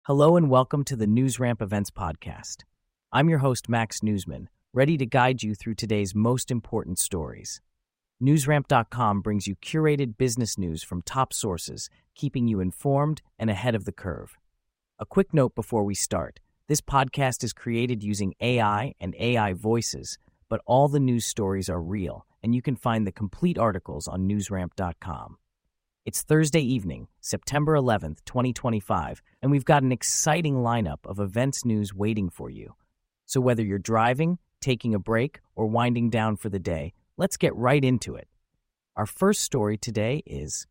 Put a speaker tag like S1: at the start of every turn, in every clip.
S1: Hello and welcome to the NewsRamp Events Podcast. I'm your host, Max Newsman, ready to guide you through today's most important stories. NewsRamp.com brings you curated business news from top sources, keeping you informed and ahead of the curve. A quick note before we start. This podcast is created using AI and AI voices, but all the news stories are real, and you can find the complete articles on NewsRamp.com. It's Thursday evening, September 11th, 2025, and we've got an exciting lineup of events news waiting for you. So whether you're driving, taking a break, or winding down for the day, let's get right into it. Our first story today is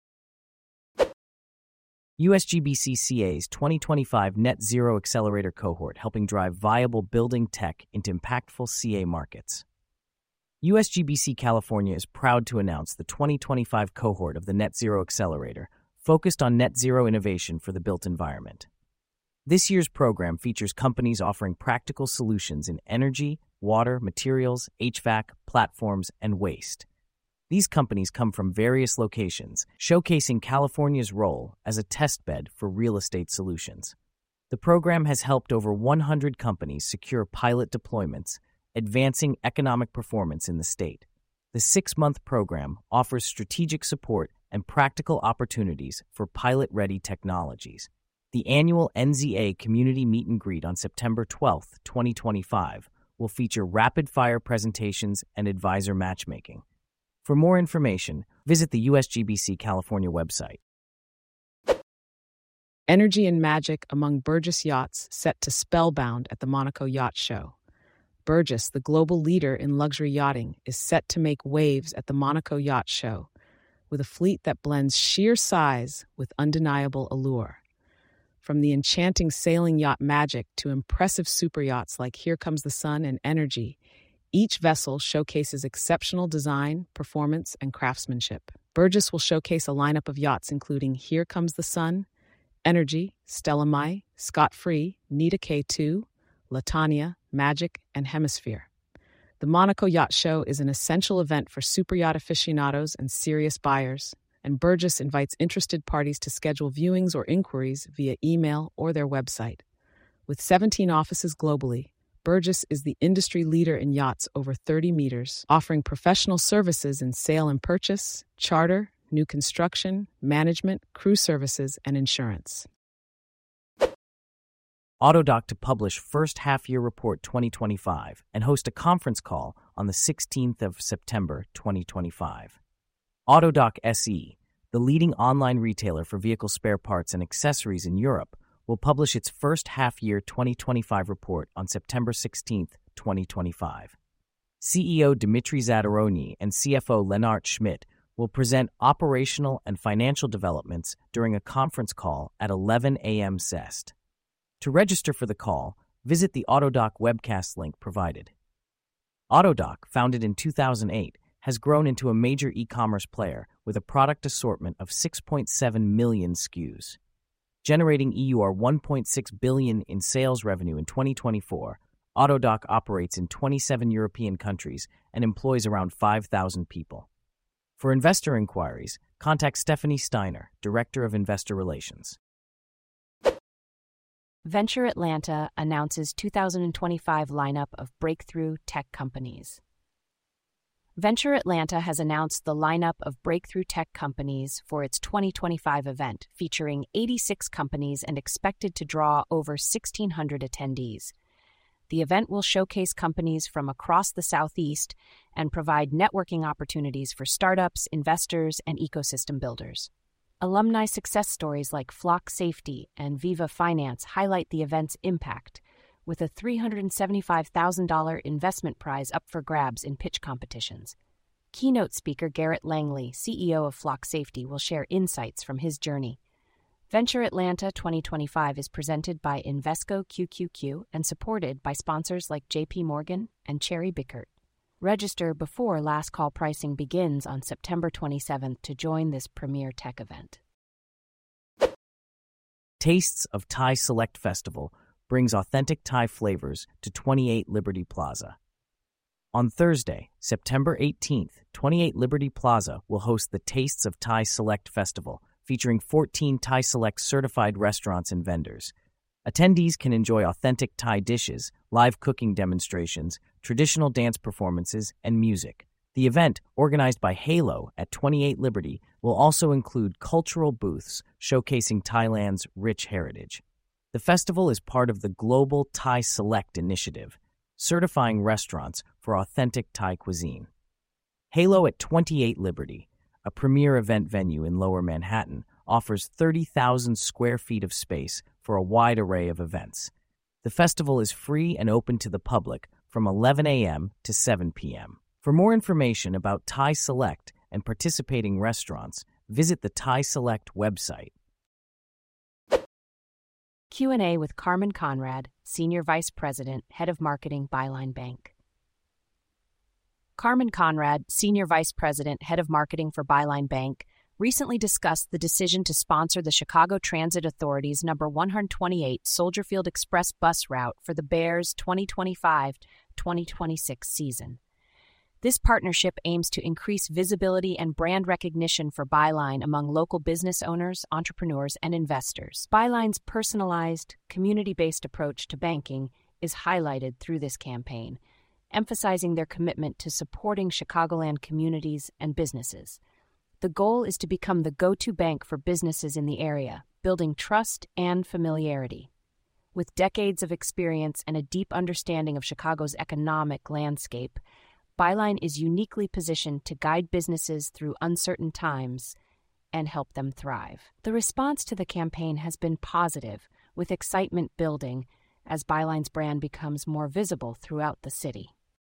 S1: USGBC CA's 2025 Net Zero Accelerator Cohort helping drive viable building tech into impactful CA markets. USGBC California is proud to announce the 2025 cohort of the Net Zero Accelerator, focused on net zero innovation for the built environment. This year's program features companies offering practical solutions in energy, water, materials, HVAC, platforms, and waste. These companies come from various locations, showcasing California's role as a testbed for real estate solutions. The program has helped over 100 companies secure pilot deployments, advancing economic performance in the state. The 6-month program offers strategic support and practical opportunities for pilot-ready technologies. The annual NZA Community Meet and Greet on September 12, 2025, will feature rapid-fire presentations and advisor matchmaking. For more information, visit the USGBC California website.
S2: Energy and magic among Burgess yachts set to spellbound at the Monaco Yacht Show. Burgess, the global leader in luxury yachting, is set to make waves at the Monaco Yacht Show, with a fleet that blends sheer size with undeniable allure. From the enchanting sailing yacht Magic to impressive super yachts like Here Comes the Sun and Energy, each vessel showcases exceptional design, performance, and craftsmanship. Burgess will showcase a lineup of yachts including Here Comes the Sun, Energy, Stella Mai, Scott Free, Nita K2, Latania, Magic, and Hemisphere. The Monaco Yacht Show is an essential event for superyacht aficionados and serious buyers, and Burgess invites interested parties to schedule viewings or inquiries via email or their website. With 17 offices globally, Burgess is the industry leader in yachts over 30 meters, offering professional services in sale and purchase, charter, new construction, management, crew services, and insurance.
S1: Autodoc to publish first half-year report 2025 and host a conference call on the 16th of September 2025. Autodoc SE, the leading online retailer for vehicle spare parts and accessories in Europe, will publish its first half-year 2025 report on September 16th, 2025. CEO Dimitri Zadaroni and CFO Lennart Schmidt will present operational and financial developments during a conference call at 11 a.m. CEST. To register for the call, visit the Autodoc webcast link provided. Autodoc, founded in 2008, has grown into a major e-commerce player with a product assortment of 6.7 million SKUs. Generating EUR 1.6 billion in sales revenue in 2024, Autodoc operates in 27 European countries and employs around 5,000 people. For investor inquiries, contact Stephanie Steiner, Director of Investor Relations.
S3: Venture Atlanta announces 2025 lineup of breakthrough tech companies. Venture Atlanta has announced the lineup of breakthrough tech companies for its 2025 event, featuring 86 companies and expected to draw over 1,600 attendees. The event will showcase companies from across the Southeast and provide networking opportunities for startups, investors, and ecosystem builders. Alumni success stories like Flock Safety and Viva Finance highlight the event's impact, with a $375,000 investment prize up for grabs in pitch competitions. Keynote speaker Garrett Langley, CEO of Flock Safety, will share insights from his journey. Venture Atlanta 2025 is presented by Invesco QQQ and supported by sponsors like JP Morgan and Cherry Bickert. Register before last call pricing begins on September 27th to join this premier tech event.
S1: Tastes of Thai Select Festival brings authentic Thai flavors to 28 Liberty Plaza. On Thursday, September 18th, 28 Liberty Plaza will host the Tastes of Thai Select Festival, featuring 14 Thai Select certified restaurants and vendors. Attendees can enjoy authentic Thai dishes, live cooking demonstrations, traditional dance performances, and music. The event, organized by Halo at 28 Liberty, will also include cultural booths showcasing Thailand's rich heritage. The festival is part of the Global Thai Select initiative, certifying restaurants for authentic Thai cuisine. Halo at 28 Liberty, a premier event venue in Lower Manhattan, offers 30,000 square feet of space for a wide array of events. The festival is free and open to the public from 11 a.m. to 7 p.m. For more information about Thai Select and participating restaurants, visit the Thai Select website.
S3: Q&A with Carmen Conrad, Senior Vice President, Head of Marketing, Byline Bank. Carmen Conrad, Senior Vice President, Head of Marketing for Byline Bank, recently discussed the decision to sponsor the Chicago Transit Authority's number 128 Soldier Field Express bus route for the Bears' 2025-2026 season. This partnership aims to increase visibility and brand recognition for Byline among local business owners, entrepreneurs, and investors. Byline's personalized, community-based approach to banking is highlighted through this campaign, emphasizing their commitment to supporting Chicagoland communities and businesses. The goal is to become the go-to bank for businesses in the area, building trust and familiarity. With decades of experience and a deep understanding of Chicago's economic landscape, Byline is uniquely positioned to guide businesses through uncertain times and help them thrive. The response to the campaign has been positive, with excitement building as Byline's brand becomes more visible throughout the city.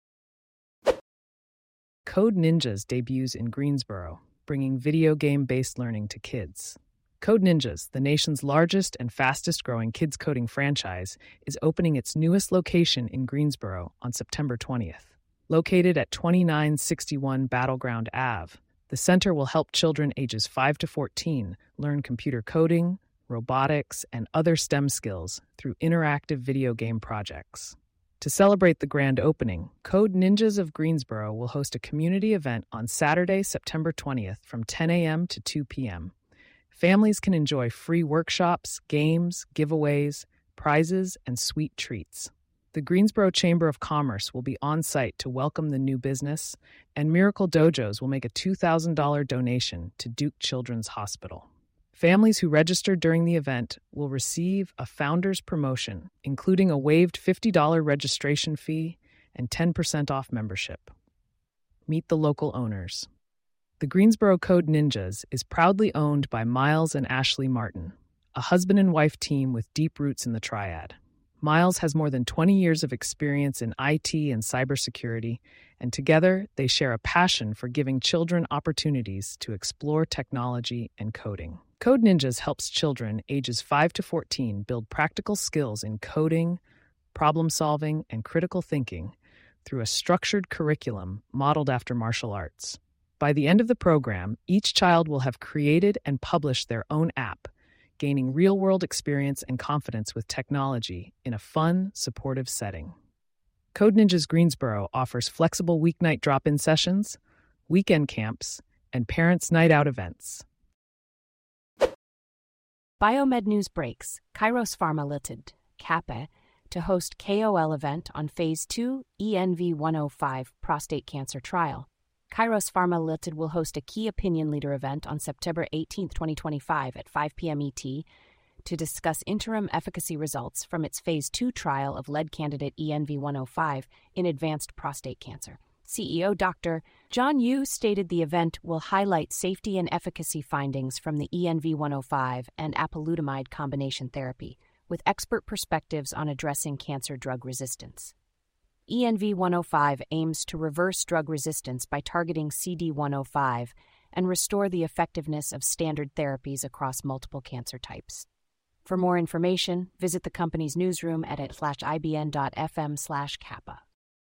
S2: Code Ninjas debuts in Greensboro, bringing video game-based learning to kids. Code Ninjas, the nation's largest and fastest-growing kids coding franchise, is opening its newest location in Greensboro on September 20th. Located at 2961 Battleground Ave, the center will help children ages 5 to 14 learn computer coding, robotics, and other STEM skills through interactive video game projects. To celebrate the grand opening, Code Ninjas of Greensboro will host a community event on Saturday, September 20th from 10 a.m. to 2 p.m. Families can enjoy free workshops, games, giveaways, prizes, and sweet treats. The Greensboro Chamber of Commerce will be on site to welcome the new business, and Miracle Dojos will make a $2,000 donation to Duke Children's Hospital. Families who register during the event will receive a founder's promotion, including a waived $50 registration fee and 10% off membership. Meet the local owners. The Greensboro Code Ninjas is proudly owned by Miles and Ashley Martin, a husband and wife team with deep roots in the Triad. Miles has more than 20 years of experience in IT and cybersecurity, and together they share a passion for giving children opportunities to explore technology and coding. Code Ninjas helps children ages 5 to 14 build practical skills in coding, problem solving, and critical thinking through a structured curriculum modeled after martial arts. By the end of the program, each child will have created and published their own app, gaining real-world experience and confidence with technology in a fun, supportive setting. Code Ninjas Greensboro offers flexible weeknight drop-in sessions, weekend camps, and parents' night out events.
S3: Biomed News breaks. Kairos Pharma Ltd, Kappa, to host KOL event on Phase 2 ENV105 prostate cancer trial. Kairos Pharma Ltd will host a key opinion leader event on September 18, 2025 at 5 p.m. ET to discuss interim efficacy results from its Phase 2 trial of lead candidate ENV105 in advanced prostate cancer. CEO Dr. John Yu stated the event will highlight safety and efficacy findings from the ENV105 and apalutamide combination therapy, with expert perspectives on addressing cancer drug resistance. ENV105 aims to reverse drug resistance by targeting CD105 and restore the effectiveness of standard therapies across multiple cancer types. For more information, visit the company's newsroom at @ibn.fm/kappa.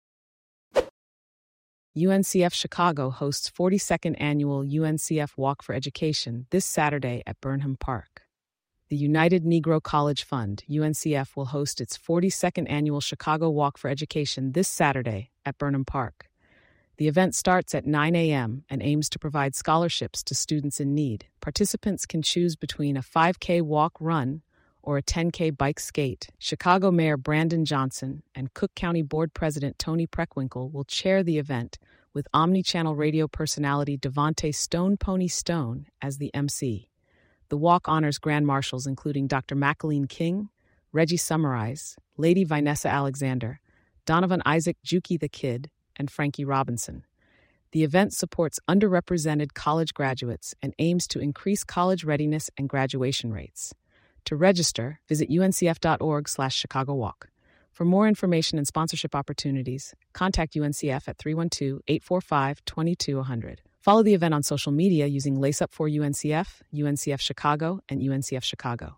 S2: UNCF Chicago hosts 42nd Annual UNCF Walk for Education this Saturday at Burnham Park. The United Negro College Fund, UNCF, will host its 42nd Annual Chicago Walk for Education this Saturday at Burnham Park. The event starts at 9 a.m. and aims to provide scholarships to students in need. Participants can choose between a 5K walk-run or a 10K bike skate. Chicago Mayor Brandon Johnson and Cook County Board President Tony Preckwinkle will chair the event with omni-channel radio personality Devontae Stone Pony Stone as the MC. The walk honors Grand Marshals including Dr. Macaline King, Reggie Summerize, Lady Vanessa Alexander, Donovan Isaac Juki the Kid, and Frankie Robinson. The event supports underrepresented college graduates and aims to increase college readiness and graduation rates. To register, visit uncf.org/ChicagoWalk. For more information and sponsorship opportunities, contact UNCF at 312-845-2200. Follow the event on social media using Lace Up for UNCF, UNCF Chicago, and UNCF Chicago.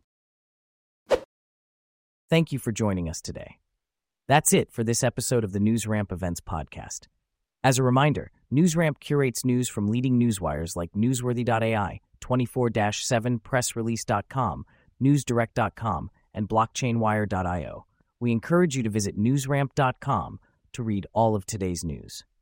S1: Thank you for joining us today. That's it for this episode of the NewsRamp Events Podcast. As a reminder, NewsRamp curates news from leading newswires like Newsworthy.ai, 24/7 PressRelease.com, NewsDirect.com, and BlockchainWire.io. We encourage you to visit newsramp.com to read all of today's news.